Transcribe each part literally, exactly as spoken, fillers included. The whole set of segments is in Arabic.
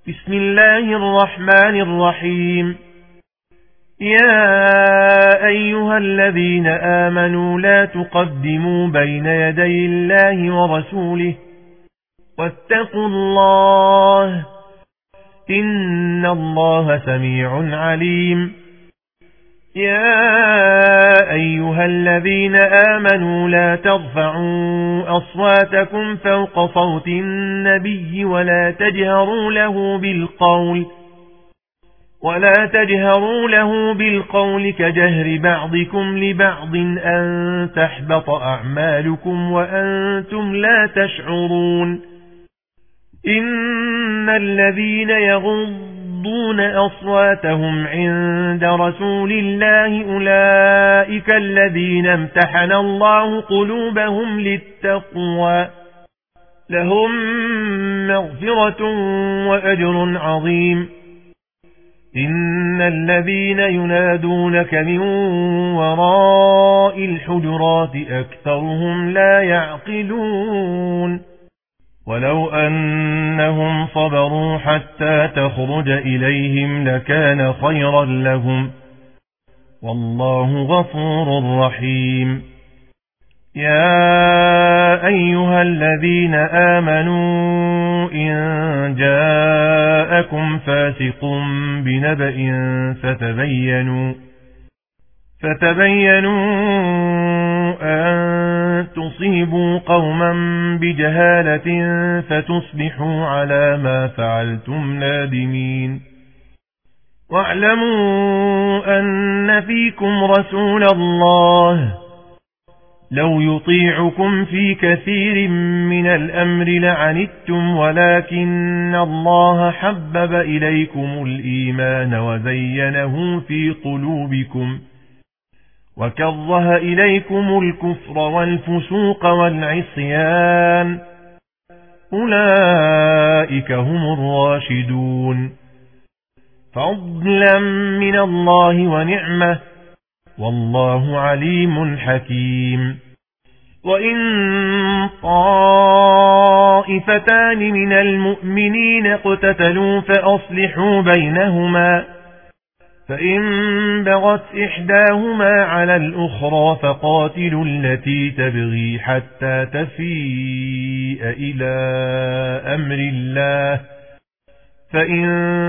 بسم الله الرحمن الرحيم. يا أيها الذين آمنوا لا تقدموا بين يدي الله ورسوله واتقوا الله إن الله سميع عليم. يا أيها الذين آمنوا لا ترفعوا أصواتكم فوق صوت النبي ولا تجهروا له بالقول ولا تجهروا له بالقول كجهر بعضكم لبعض أن تحبط أعمالكم وأنتم لا تشعرون. إن الذين يغضون أصواتهم عند رسول الله أولئك الذين امتحن الله قلوبهم للتقوى لهم مغفرة وأجر عظيم. إن الذين ينادونك من وراء الحجرات أكثرهم لا يعقلون. ولو أنهم صبروا حتى تخرج إليهم لكان خيرا لهم والله غفور رحيم. يا أيها الذين آمنوا إن جاءكم فاسق بنبأ فتبينوا فتبينوا أن تصيبوا قوما بجهالة فتصبحوا على ما فعلتم نادمين. واعلموا أن فيكم رسول الله لو يطيعكم في كثير من الأمر لعنتم ولكن الله حبب إليكم الإيمان وزينه في قلوبكم وكره إليكم الكفر والفسوق والعصيان أولئك هم الراشدون. فضلا من الله ونعمة والله عليم حكيم. وإن طائفتان من المؤمنين اقتتلوا فأصلحوا بينهما فإن بغت إحداهما على الأخرى فقاتلوا التي تبغي حتى تفيء إلى أمر الله فإن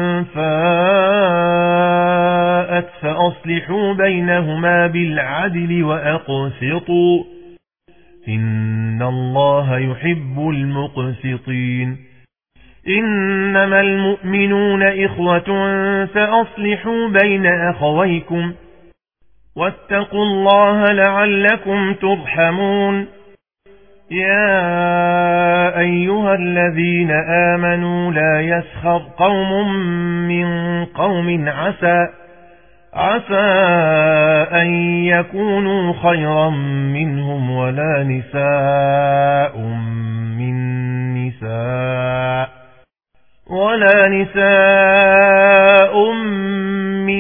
فاءت فأصلحوا بينهما بالعدل وأقسطوا إن الله يحب المقسطين. إنما المؤمنون إخوة فأصلحوا بين أخويكم واتقوا الله لعلكم ترحمون. يا أيها الذين آمنوا لا يسخر قوم من قوم عسى عسى أن يكونوا خيرا منهم ولا نساء من نساء ولا نساء من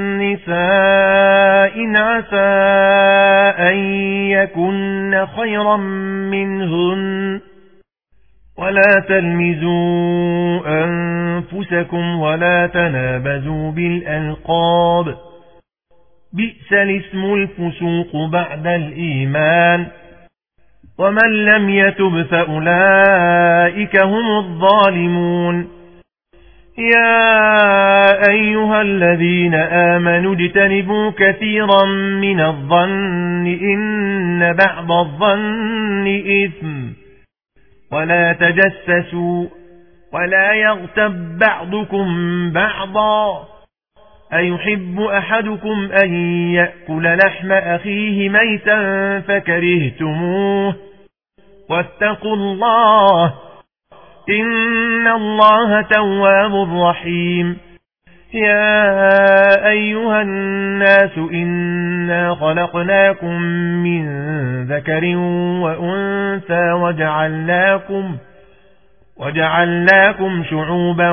نساء عسى أن يكن خيرا منهن ولا تلمزوا أنفسكم ولا تنابزوا بالألقاب بئس الاسم الفسوق بعد الإيمان ومن لم يتب فأولئك هم الظالمون. يا أيها الذين آمنوا اجتنبوا كثيرا من الظن إن بعض الظن إثم ولا تجسسوا ولا يغتب بعضكم بعضا أيحب أحدكم أن يأكل لحم أخيه ميتا فكرهتموه واتقوا الله إن الله تواب رحيم. يا أيها الناس إنا خلقناكم من ذكر وأنثى وجعلناكم وجعلناكم شعوبا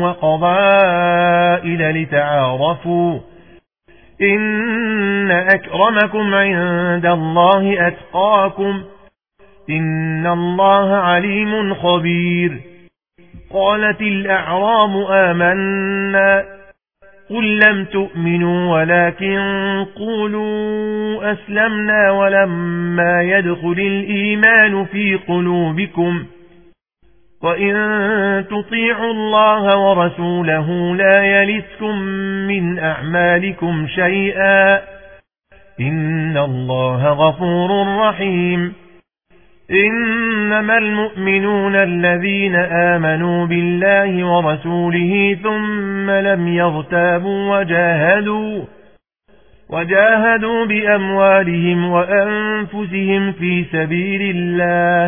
وقبائل لتعارفوا إن أكرمكم عند الله أتقاكم إن الله عليم خبير. قالت الأعراب آمنا قل لم تؤمنوا ولكن قولوا أسلمنا ولما يدخل الإيمان في قلوبكم وإن تطيعوا الله ورسوله لا يلتكم من أعمالكم شيئا إن الله غفور رحيم إنما المؤمنون الذين آمنوا بالله ورسوله ثم لم يرتابوا وجاهدوا وجاهدوا بأموالهم وأنفسهم في سبيل الله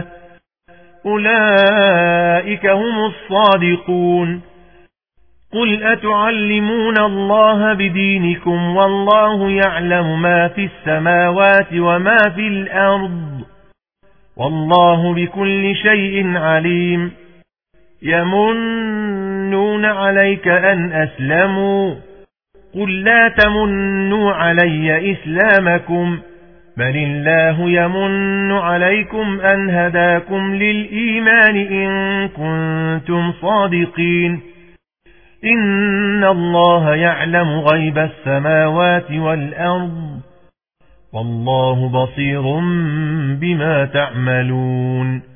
أولئك هم الصادقون قل أتعلمون الله بدينكم والله يعلم ما في السماوات وما في الأرض والله بكل شيء عليم يمنون عليك أن أسلموا قل لا تمنوا علي إسلامكم بل الله يمن عليكم أن هداكم للإيمان إن كنتم صادقين إن الله يعلم غيب السماوات والأرض والله بصير بما تعملون